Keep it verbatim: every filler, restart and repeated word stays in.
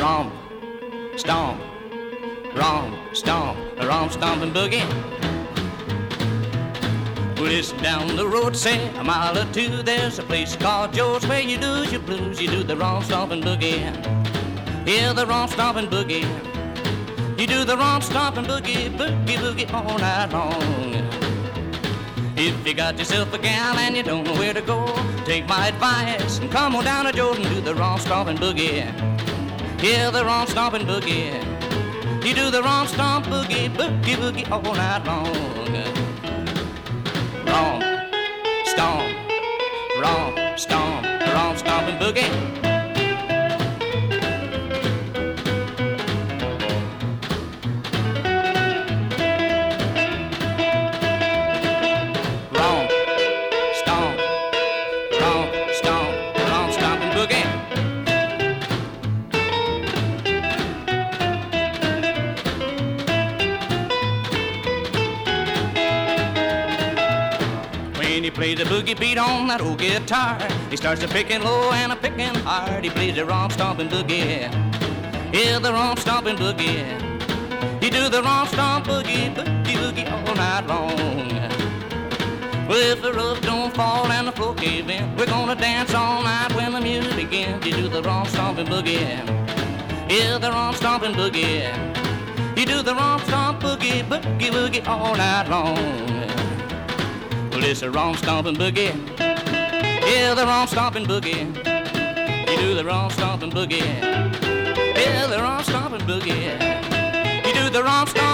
romp, stomp, romp, stomp, romp, stomp and boogie. Well, it's down the road, say a mile or two. There's a place called Joe's where you lose your blues. You do the romp, stomp and boogie. Yeah, the romp, stomp and boogie. You do the romp, stomp and boogie, boogie, boogie all night long. If you got yourself a gal and you don't know where to go, take my advice and come on down to Joe's and do the romp, stomp and boogie. Yeah, the romp, stomp and boogie. You do the romp, stomp, boogie, boogie, boogie all night long. Romp, stomp, romp, stomp, romp, stomp and boogie. Plays a boogie beat on that old guitar. He starts a picking low and a picking hard. He plays the romp stomping boogie. Yeah, the romp stomping boogie. He do the romp stomp boogie, boogie boogie all night long. Well, if the roof don't fall and the floor cave in, we're gonna dance all night when the music begins. You do the romp stomping boogie. Yeah, the romp stomping boogie. You do the romp stomp boogie, boogie boogie all night long. Well, it's a romp stomping boogie. Yeah, the romp stomping boogie. You do the romp stomping boogie. Yeah, the romp stomping boogie. You do the romp stomping